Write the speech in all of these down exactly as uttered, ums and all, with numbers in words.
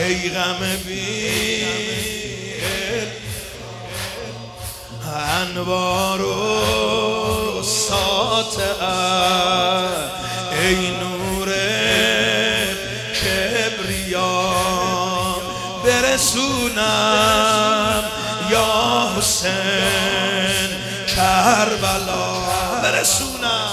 ای غم بی انوار و ساطعت، ای نور کبریا برسونم یا حسین کربلا، برسونم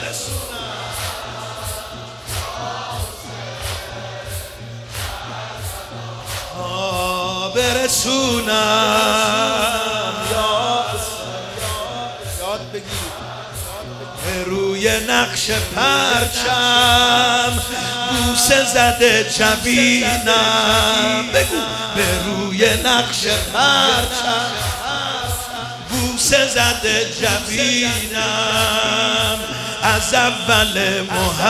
برسونم یا یاد بگیر به روی نقش پرچم بوسه زده جبینم، بگو به روی نقش پرچم بوسه زده جبینم، از اول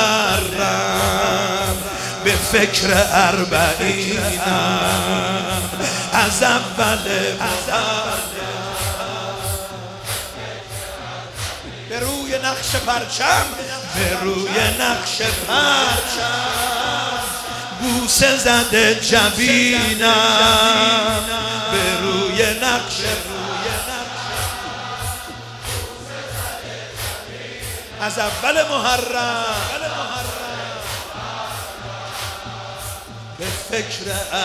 محرم به فکر اربعینم، از اول محرم به روی نقش پرچم به روی نقش پرچم بوسه زده جبینم، به روی نقش از اول محرم به فکر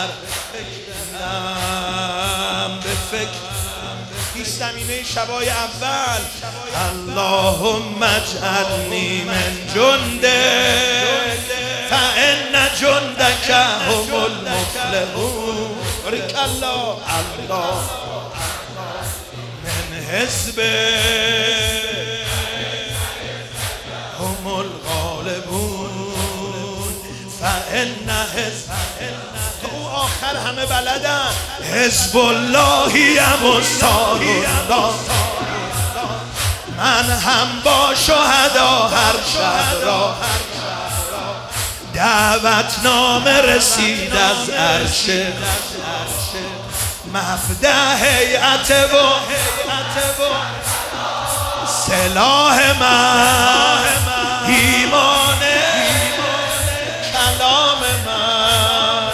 اربعینم، به فکر پیش زمینه شبای اول. اللهم اجعلنی من جندک فان جندک هم المفلحون. بارک الله. الله من حزبک هم الغالبون فان حزب او آخر همه بلدن حزب اللهی ام استاد الله. من هم با شهدا هر شب را دعوتنامه رسید از عرش مفدح هیئت و سلاح من ایمان کلام من،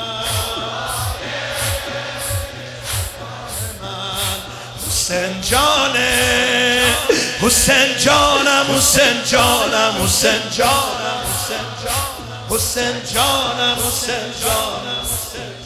حسین جانه حسین جانم حسین جانم حسین جانم حسین جانم حسین جانم حسین جانم